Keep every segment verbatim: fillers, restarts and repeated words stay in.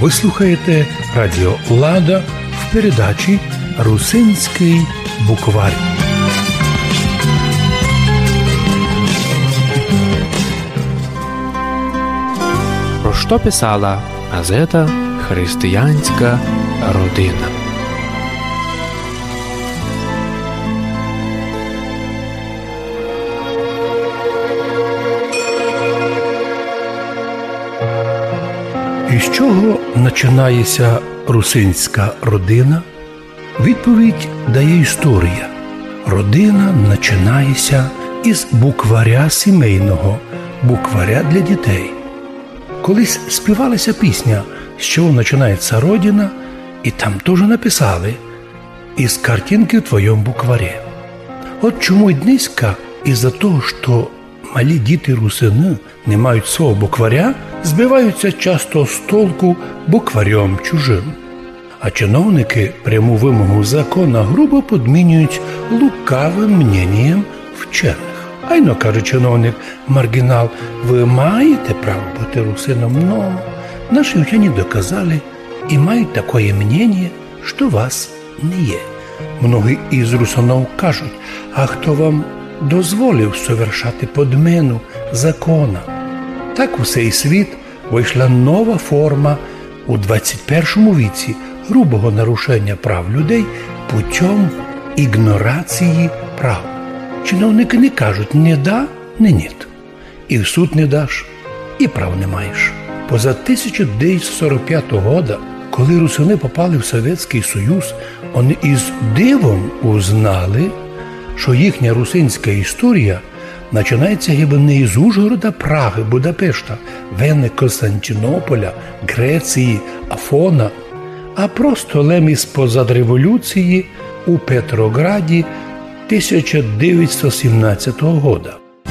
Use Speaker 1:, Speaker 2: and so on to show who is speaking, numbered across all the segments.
Speaker 1: Ви слухаєте Радіо Лада в передачі «Русинський буквар».
Speaker 2: Про що писала газета «Християнська родина»?
Speaker 1: Із чого починається русинська родина? Відповідь дає історія. Родина починається із букваря сімейного, букваря для дітей. Колись співалася пісня «З чого починається родина», і там теж написали «Із картинки в твоєму букварі». От чому й дниська, із-за того, що малі діти-русини не мають свого букваря, збиваються часто з толку букварем чужим. А чиновники пряму вимогу закона грубо підмінюють лукавим мненням вчених. Айно, каже чиновник, маргінал, ви маєте право бути русином, но наші вчені доказали і мають таке мнення, що вас не є. Многі із русинов кажуть, а хто вам дозволив совершати подмену закона? Так у цей світ вийшла нова форма у двадцять першому віці грубого нарушення прав людей путем ігнорації прав. Чиновники не кажуть «не да, не ніт». І в суд не даш, і прав не маєш. Поза тисяча дев'ятсот сорок п'ятого року, коли русини попали в Совєтський Союз, вони із дивом узнали, що їхня русинська історія починається хіба не із Ужгорода, Праги, Будапешта, Вени, Константинополя, Греції, Афона, а просто лем із-позад революції у Петрограді тисяча дев'ятсот сімнадцятого року.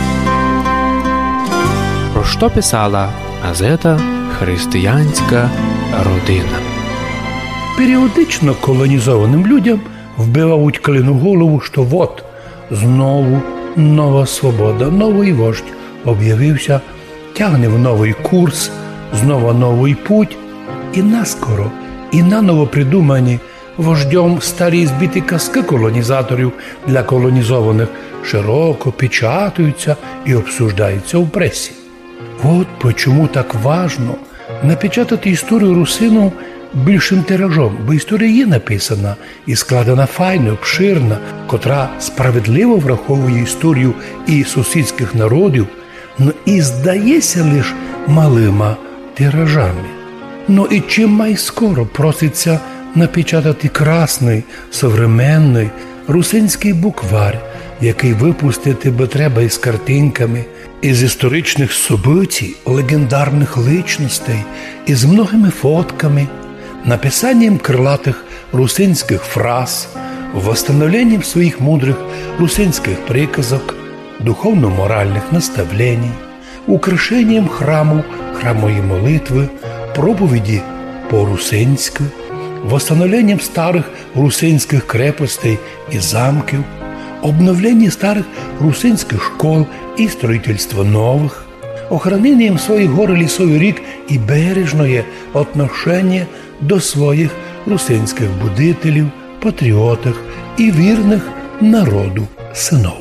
Speaker 2: Про що писала газета «Християнська родина»?
Speaker 1: Періодично колонізованим людям вбивають клину голову, що от знову нова свобода, новий вождь об'явився, тягне в новий курс, знову новий путь, і наскоро, і наново придумані вождьом старі збиті казки колонізаторів для колонізованих широко печатаються і обсуждаються в пресі. От чому так важно напечатати історію русинів більшим тиражом, бо історія є написана і складена файно, обширна, котра справедливо враховує історію і сусідських народів, но і здається лише малима тиражами. Но і чим май скоро проситься напечатати красний, современний русинський буквар, який випустити би треба із картинками, із історичних событий, легендарних личностей, із многими фотками, написанням крилатих русинських фраз, восстановленням своїх мудрих русинських приказок, духовно-моральних наставлень, украшенням храму, храмової молитви, проповіді по-русинськи, восстановленням старих русинських крепостей і замків, обновлення старих русинських школ і строїтельство нових, охраненням своїх гор і лісових рік і бережне отношення до своїх русинських будителів, патріотів і вірних народу синов.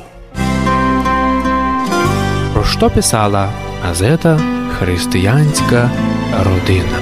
Speaker 2: Про що писала газета «Християнська родина»?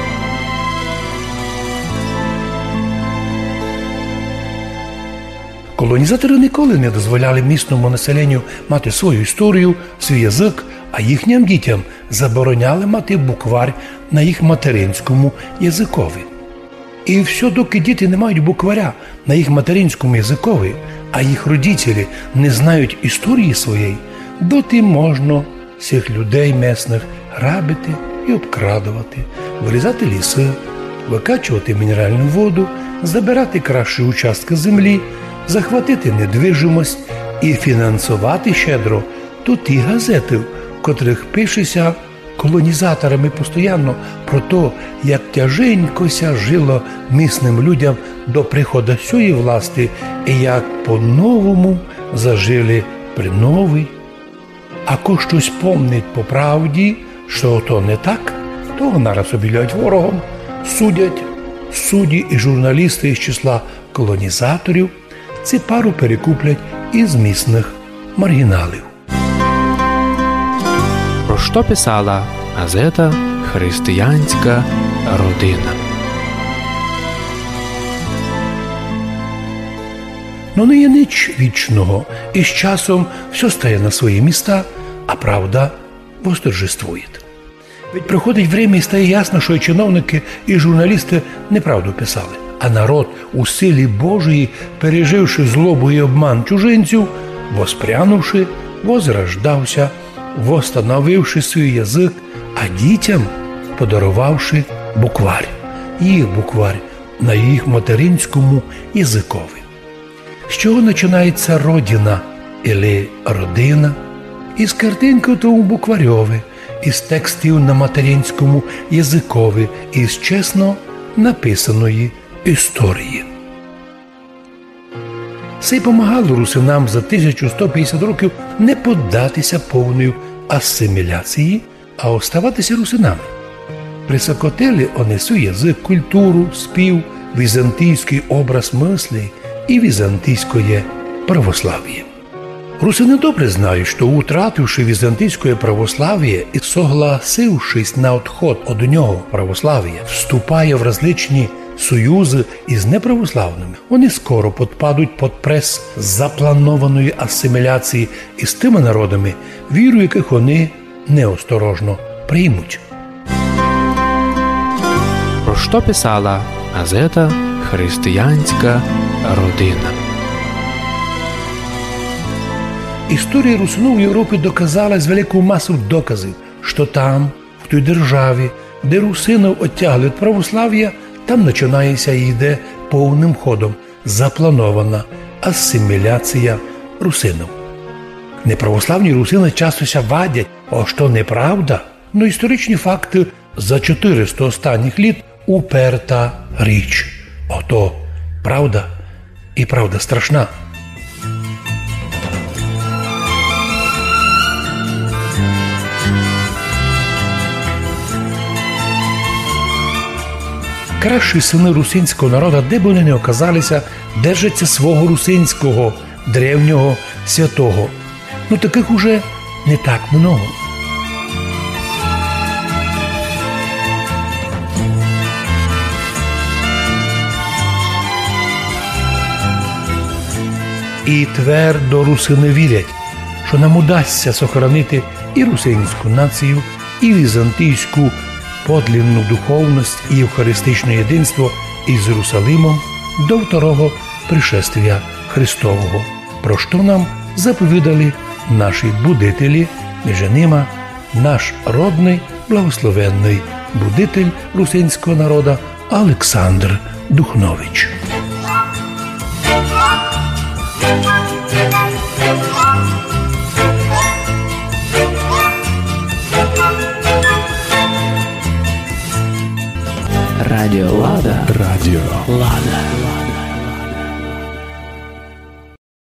Speaker 1: Колонізатори ніколи не дозволяли місному населенню мати свою історію, свій язик, а їхнім дітям забороняли мати буквар на їх материнському язикові. І все, доки діти не мають букваря на їх материнському язикові, а їх родителі не знають історії своєї, доти можна цих людей місних грабити і обкрадувати, вирізати ліси, викачувати мінеральну воду, забирати кращі участки землі, захватити недвижимость і фінансувати щедро тут і газети, в котрих пишеться колонізаторами постійно про те, як тяженькося жило місним людям до приходу цієї власти і як по-новому зажили при новій. А ко щось помнить по правді, що то не так, того нараз обілять ворогом, судять судді і журналісти із числа колонізаторів, цю пару перекуплять із місних маргіналів.
Speaker 2: Про що писала газета «Християнська родина».
Speaker 1: Но не є ніч вічного, і з часом все стає на свої міста, а правда восторжествує. Ведь приходить время і стає ясно, що і чиновники, і журналісти неправду писали. А народ у силі Божої, переживши злобу і обман чужинців, воспрянувши, возрождався, восстановивши свій язик, а дітям подарувавши букварь. Їх букварь на їх материнському язикові. З чого починається родина, або родина? Із картинки тому букварьові, із текстів на материнському язикові, із чесно написаної історії. Це й помагало русинам за тисячу сто п'ятдесят років не поддатися повної асиміляції, а оставатися русинами. Присокотили вони свій язик, культуру, спів, візантійський образ мислі і візантійське православ'я. Русини добре знають, що, утративши візантійське православ'я і согласившись на відход від нього православ'я, вступає в различні союзи із неправославними. Вони скоро підпадуть під прес запланованої асиміляції із тими народами, віру яких вони неосторожно приймуть.
Speaker 2: Про що писала газета «Християнська родина».
Speaker 1: Історія русинів в Європі доказала з великою масою доказів, що там, в той державі, де русинів оттягли від православ'я, там починається і йде повним ходом запланована асиміляція русинів. Неправославні русини часто ся вадять, а що неправда, но історичні факти за чотириста останніх літ уперта річ. Ото правда і правда страшна. Кращі сини русинського народу, де б вони не оказалися, держаться свого русинського, древнього, святого. Ну таких уже не так много. І твердо русини вірять, що нам удасться сохранити і русинську націю, і візантійську подлинну духовність і євхаристичне єдинство із Єрусалимом до второго пришествия Христового, про що нам заповідали наші будителі, між ними наш родний, благословенний будитель русинського народу Олександр Духнович.
Speaker 2: Радіо Лада. Радіо Лада.